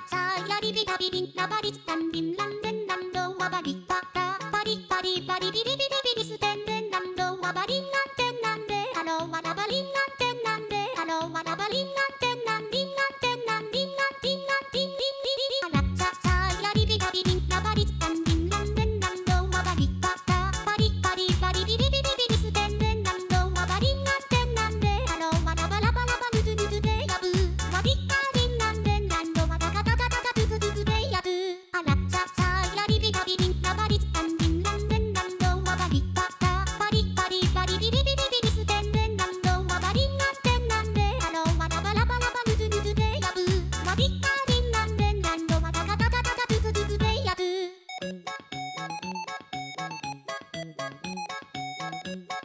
sa la di bi da bi din la ba di stan din lan den dan do wa ba di ta ta ba di ba di bi di bi di bi di sten den dan do wa ba di nan ten nan de alo wa da ba li nan ten nan de alo wa da ba li nan ten nan din nan ten nan din nan din nan din din din din la sa la di bi da bi din la ba di stan din lan den dan do wa ba di ta ta ba di bi di bi di bi di sten den dan do wa ba di nan ten nan de alo wa da ba la ba nu du du du deやぶわびかりなんでなんどわだかたかたかトゥトゥトゥトゥでやぶあらささやりびたびりんなばりつたんびんなんでなんどわばりかたばりびりびりびりすてんでなんどわばりなんてなんであのわだばらばらばぬずぬずでやぶわびかりなんでなんどわだかたかたかトゥトゥトゥトゥでやぶ